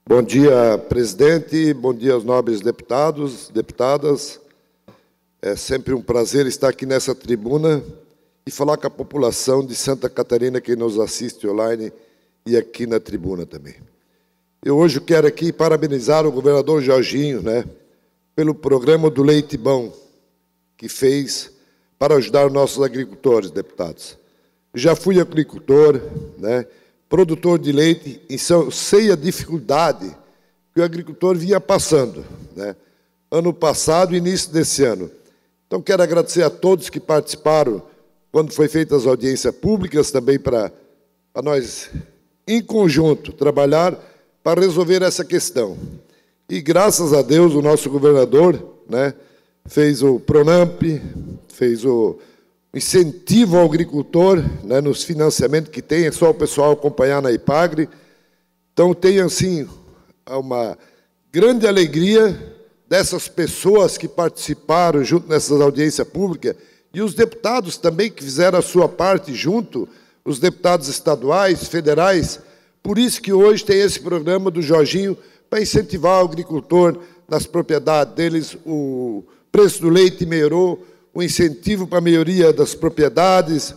Bom dia, presidente. Bom dia aos nobres deputados, deputadas. É sempre um prazer estar aqui nessa tribuna e falar com a população de Santa Catarina que nos assiste online e aqui na tribuna também. Eu hoje quero aqui parabenizar o governador Jorginho, pelo programa do Leite Bom que fez para ajudar nossos agricultores, deputados. Já fui agricultor, produtor de leite, e sei a dificuldade que o agricultor vinha passando, ano passado e início desse ano. Então, quero agradecer a todos que participaram quando foi feitas as audiências públicas, também para nós, em conjunto, trabalhar para resolver essa questão. E, graças a Deus, o nosso governador fez o PRONAMP, fez o incentivo ao agricultor, nos financiamentos que tem, é só o pessoal acompanhar na IPAGRE. Então, tenho, assim, uma grande alegria dessas pessoas que participaram junto nessas audiências públicas e os deputados também que fizeram a sua parte junto, os deputados estaduais, federais. Por isso que hoje tem esse programa do Jorginho para incentivar o agricultor nas propriedades deles. O preço do leite melhorou, o incentivo para a melhoria das propriedades,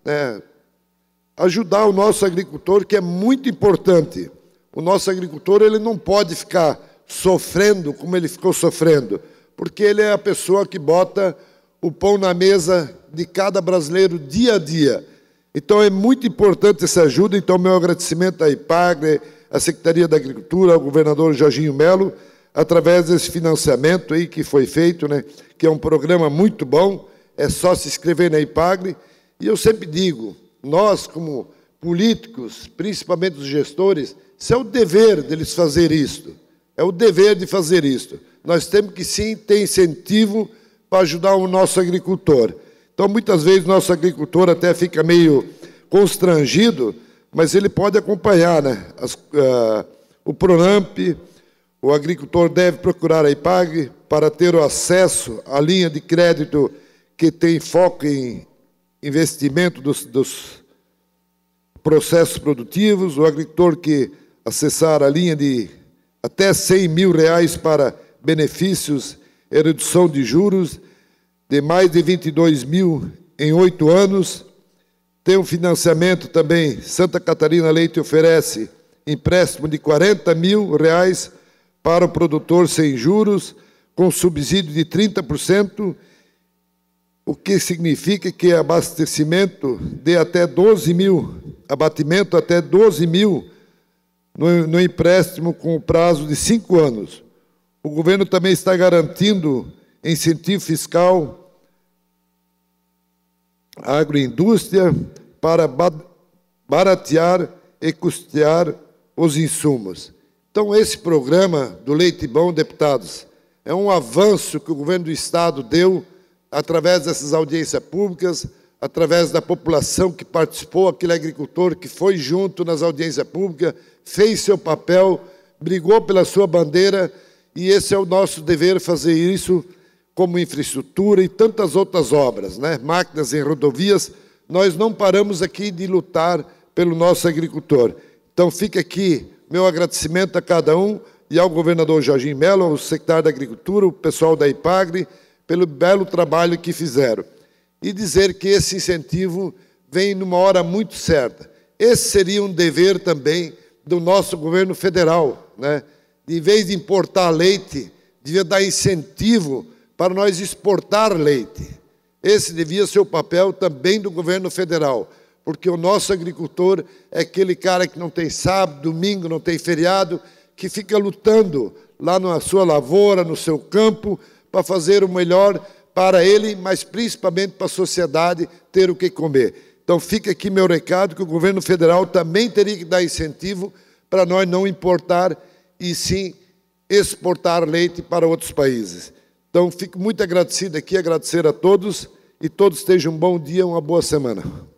ajudar o nosso agricultor, que é muito importante. O nosso agricultor ele não pode ficar sofrendo como ele ficou sofrendo, porque ele é a pessoa que bota o pão na mesa de cada brasileiro dia a dia. Então, é muito importante essa ajuda. Então, meu agradecimento à IPAGRE, à Secretaria da Agricultura, ao governador Jorginho Melo, através desse financiamento aí que foi feito, que é um programa muito bom, é só se inscrever na IPAGRE. E eu sempre digo, nós, como políticos, principalmente os gestores, isso é o dever deles fazer isto. É o dever de fazer isto. Nós temos que, sim, ter incentivo para ajudar o nosso agricultor. Então, muitas vezes, o nosso agricultor até fica meio constrangido, mas ele pode acompanhar, o PRONAMP. O agricultor deve procurar a IPAGRE para ter o acesso à linha de crédito que tem foco em investimento dos processos produtivos. O agricultor que acessar a linha de até R$100 mil para benefícios e redução de juros, de mais de 22 mil em 8 anos. Tem um financiamento também, Santa Catarina Leite oferece empréstimo de R$40 mil para o produtor sem juros, com subsídio de 30%, o que significa que abastecimento de até 12 mil, abatimento até 12 mil no empréstimo com prazo de 5 anos. O governo também está garantindo incentivo fiscal à agroindústria para baratear e custear os insumos. Então, esse programa do Leite Bom, deputados, é um avanço que o governo do Estado deu através dessas audiências públicas, através da população que participou, aquele agricultor que foi junto nas audiências públicas, fez seu papel, brigou pela sua bandeira, e esse é o nosso dever, fazer isso como infraestrutura e tantas outras obras, máquinas em rodovias. Nós não paramos aqui de lutar pelo nosso agricultor. Então, fica aqui meu agradecimento a cada um e ao governador Jorginho Melo, ao secretário da Agricultura, o pessoal da IPAGRE, pelo belo trabalho que fizeram. E dizer que esse incentivo vem numa hora muito certa. Esse seria um dever também do nosso governo federal, em vez de importar leite, devia dar incentivo para nós exportar leite. Esse devia ser o papel também do governo federal, porque o nosso agricultor é aquele cara que não tem sábado, domingo, não tem feriado, que fica lutando lá na sua lavoura, no seu campo, para fazer o melhor para ele, mas principalmente para a sociedade ter o que comer. Então, fica aqui meu recado, que o governo federal também teria que dar incentivo para nós não importar e sim exportar leite para outros países. Então, fico muito agradecido aqui, agradecer a todos, e todos tenham um bom dia, uma boa semana.